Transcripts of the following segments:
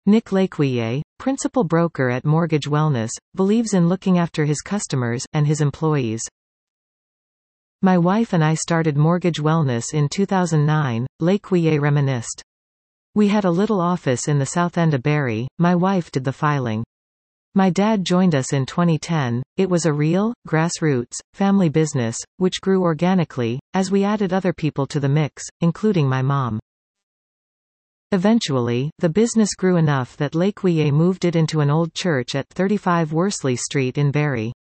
Nick Lequillier, principal broker at Mortgage Wellness, believes in looking after his customers and his employees. My wife and I started Mortgage Wellness in 2009, Lequillier reminisced. We had a little office in the South End of Barrie, my wife did the filing. My dad joined us in 2010, it was a real, grassroots, family business, which grew organically, as we added other people to the mix, including my mom. Eventually, the business grew enough that Lequillier moved it into an old church at 35 Worsley Street in Barrie.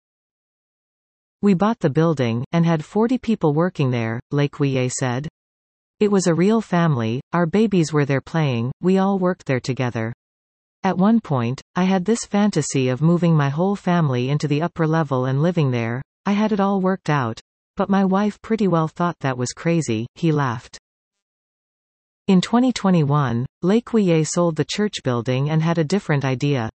We bought the building, and had 40 people working there, Lequillier said. It was a real family, our babies were there playing, we all worked there together. At one point, I had this fantasy of moving my whole family into the upper level and living there. I had it all worked out. But my wife pretty well thought that was crazy, he laughed. In 2021, Lequillier sold the church building and had a different idea.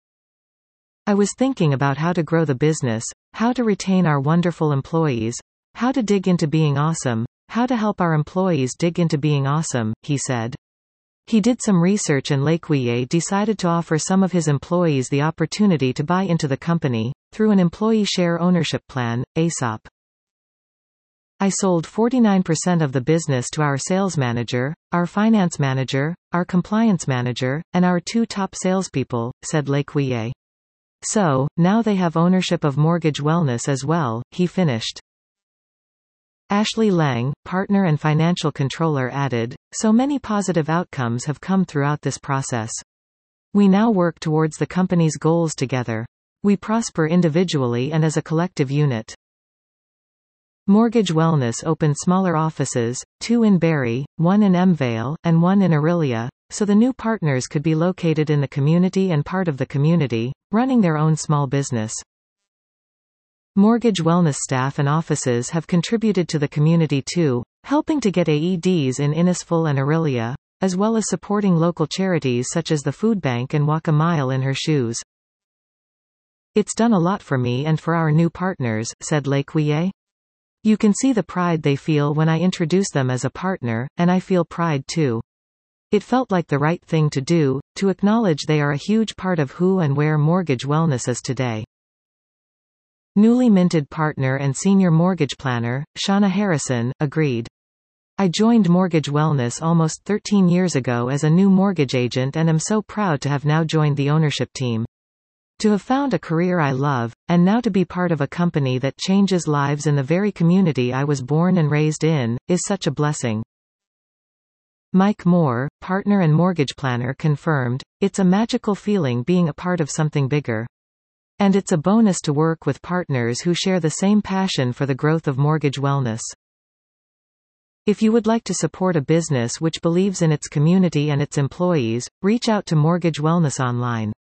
I was thinking about how to grow the business, how to retain our wonderful employees, how to dig into being awesome, how to help our employees dig into being awesome, he said. He did some research and Lequillier decided to offer some of his employees the opportunity to buy into the company, through an employee share ownership plan, ESOP. I sold 49% of the business to our sales manager, our finance manager, our compliance manager, and our 2 top salespeople, said Lequillier. So, now they have ownership of Mortgage Wellness as well, he finished. Ashley Lang, partner and financial controller added, so many positive outcomes have come throughout this process. We now work towards the company's goals together. We prosper individually and as a collective unit. Mortgage Wellness opened smaller offices, 2 in Barrie, 1 in Emvale, and 1 in Orillia, so the new partners could be located in the community and part of the community, running their own small business. Mortgage Wellness staff and offices have contributed to the community too, helping to get AEDs in Innisfil and Orillia, as well as supporting local charities such as the Food Bank and Walk a Mile in Her Shoes. It's done a lot for me and for our new partners, said Lequillier. You can see the pride they feel when I introduce them as a partner, and I feel pride too. It felt like the right thing to do, to acknowledge they are a huge part of who and where Mortgage Wellness is today. Newly minted partner and senior mortgage planner, Shauna Harrison, agreed. I joined Mortgage Wellness almost 13 years ago as a new mortgage agent and am so proud to have now joined the ownership team. To have found a career I love, and now to be part of a company that changes lives in the very community I was born and raised in, is such a blessing. Mike Moore, partner and mortgage planner confirmed, it's a magical feeling being a part of something bigger. And it's a bonus to work with partners who share the same passion for the growth of Mortgage Wellness. If you would like to support a business which believes in its community and its employees, reach out to Mortgage Wellness online.